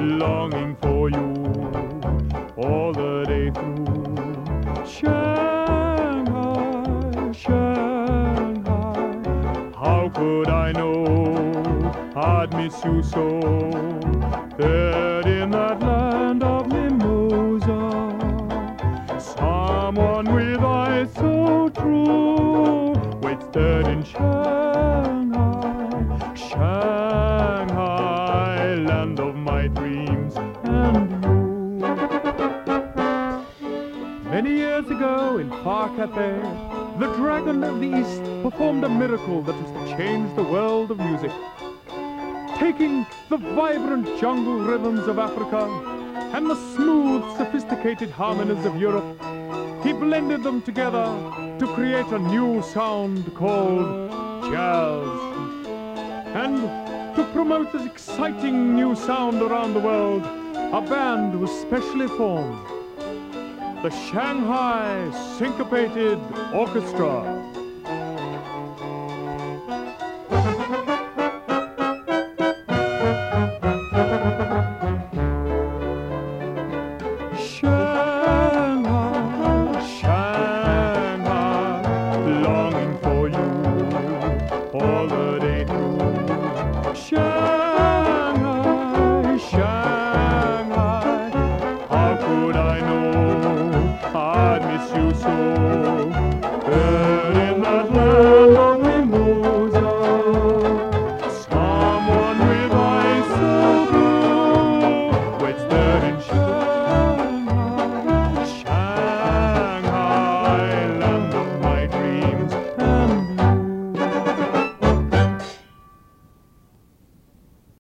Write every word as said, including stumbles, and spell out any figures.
longing for you all the day through. Shanghai, Shanghai, how could I know I'd miss you so? There in that land of mimosa, someone with eyes so true waits there in Shanghai, Shanghai, land of my dreams and you. Many years ago in far Cathay, the Dragon of the East performed a miracle that was to change the world of music. Taking the vibrant jungle rhythms of Africa and the smooth, sophisticated harmonies of Europe, he blended them together to create a new sound called jazz. And to promote this exciting new sound around the world, a band was specially formed, the Shanghai Syncopated Orchestra. Shanghai, Shanghai, longing for you all the day through. Shanghai, Shanghai, how could I know I'd miss you so?